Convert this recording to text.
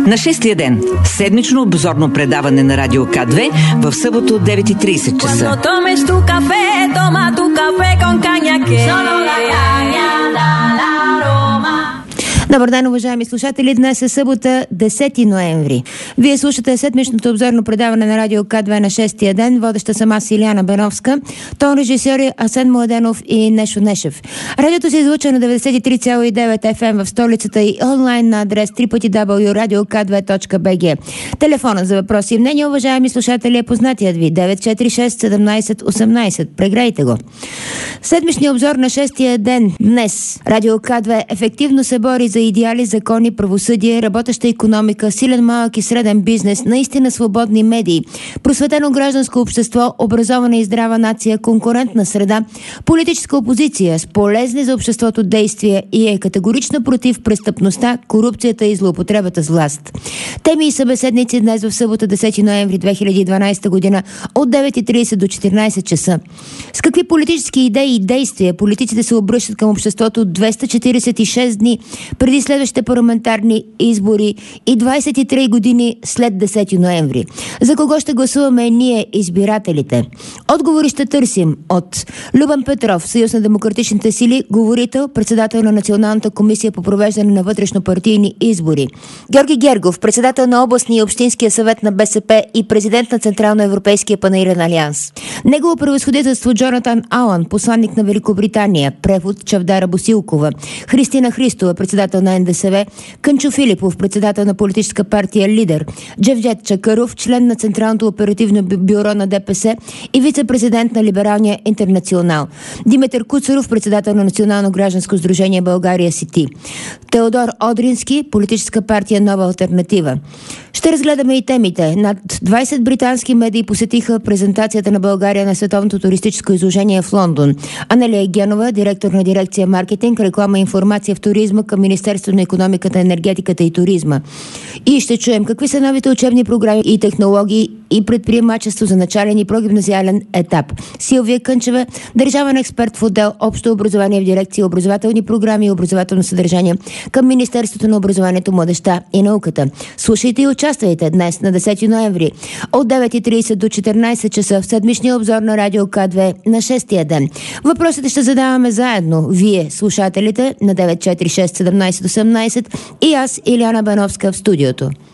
На шестия ден. Седмично обзорно предаване на Радио К2 в събота от 9:30 часа. Добър ден, уважаеми слушатели! Днес е събота, 10 ноември. Вие слушате седмичното обзорно предаване на Радио К2 на шестия ден. Водеща съм аз, Илияна Беновска. Тон режисьори Асен Младенов и Нешо Нешев. Радиото се излучва на 93,9 FM в столицата и онлайн на адрес www.radiokk2.bg. Телефонът за въпроси и мнения, уважаеми слушатели, е познатият ви 946 17 18. Прегрейте го. Седмичният обзор на шестия ден. Днес Радио К2 ефективно се бори за идеали, закони, правосъдие, работеща икономика, силен малък и среден бизнес, наистина свободни медии, просветено гражданско общество, образована и здрава нация, конкурентна среда, политическа опозиция с полезни за обществото действия и е категорично против престъпността, корупцията и злоупотребата с власт. Теми и събеседници днес в събота, 10 ноември 2012 година от 9:30 до 14 часа. С какви политически идеи и действия политиците се обръщат към обществото 246 дни преди следващите парламентарни избори и 23 години след 10 ноември. За кого ще гласуваме ние, избирателите? Отговори ще търсим от Любен Петров, Съюз на демократичните сили, говорител, председател на Националната комисия по провеждане на вътрешно-партийни избори. Георги Гергов, председател на областния и общинския съвет на БСП и президент на Централно-европейския панаирен алианс. Негово превъзходителство Джонатан Алън, посланник на Великобритания, превод Чавдара Босилкова. Христина Христова, председател на НДСВ, Кънчо Филипов, председател на политическа партия Лидер, Джевдет Чакъров, член на Централното оперативно бюро на ДПС и вице-президент на Либералния интернационал, Димитър Куцаров, председател на Национално гражданско сдружение България Сити, Теодор Одрински, политическа партия Нова алтернатива. Ще разгледаме и темите. Над 20 британски медии посетиха презентацията на България на Световното туристическо изложение в Лондон. Анелия Генова, директор на дирекция маркетинг, реклама и информация в туризма към Министерството на икономиката, енергетиката и туризма. И ще чуем какви са новите учебни програми и технологии и предприемачество за начален и прогимназиален етап. Силвия Кънчева, държавен експерт в отдел Общо образование в дирекция образователни програми и образователно съдържание към Министерството на образованието, младежта и науката. Слушайте и участвайте днес на 10 ноември от 9:30 до 14 часа в седмичния обзор на Радио К2 на шестия ден. Въпросите ще задаваме заедно. Вие, слушателите, на 946 17 18 и аз, Илияна Беновска, в студиото.